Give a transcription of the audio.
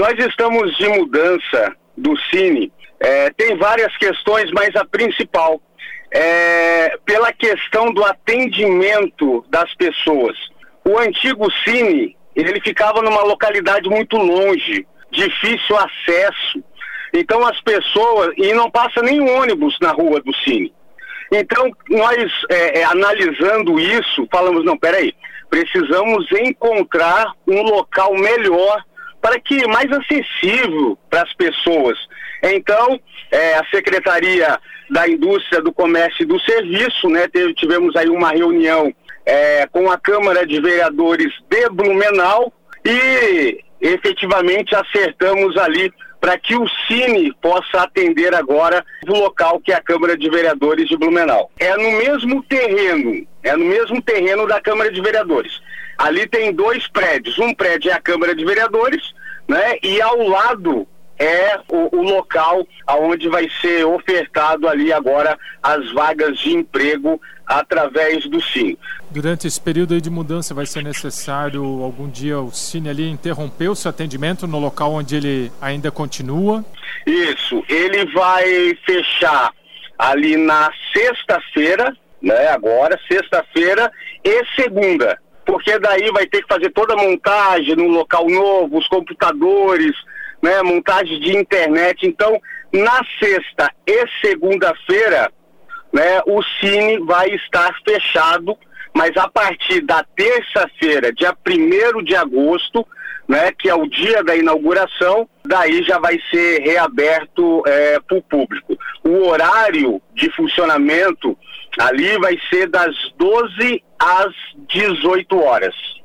Nós estamos de mudança do Cine. Tem várias questões, mas a principal é pela questão do atendimento das pessoas. O antigo Cine, ele ficava numa localidade muito longe, difícil acesso. Então as pessoas, e não passa nenhum ônibus na rua do Cine. Então nós, analisando isso, falamos, não, peraí, precisamos encontrar um local melhor para que mais acessível para as pessoas. Então, a Secretaria da Indústria, do Comércio e do Serviço, né, tivemos aí uma reunião com a Câmara de Vereadores de Blumenau e efetivamente acertamos ali para que o Cine possa atender agora o local que é a Câmara de Vereadores de Blumenau. É no mesmo terreno da Câmara de Vereadores. Ali tem 2 prédios, um prédio é a Câmara de Vereadores, né, e ao lado é o local onde vai ser ofertado ali agora as vagas de emprego através do Cine. Durante esse período aí de mudança vai ser necessário algum dia o Cine ali interromper o seu atendimento no local onde ele ainda continua? Isso, ele vai fechar ali na sexta-feira, né, agora, sexta-feira e segunda, porque daí vai ter que fazer toda a montagem no local novo, os computadores, né, montagem de internet. Então, na sexta e segunda-feira, né, o Cine vai estar fechado, mas a partir da terça-feira, dia 1º de agosto, né, que é o dia da inauguração, daí já vai ser reaberto para o público. O horário de funcionamento ali vai ser das 12 às 18 horas.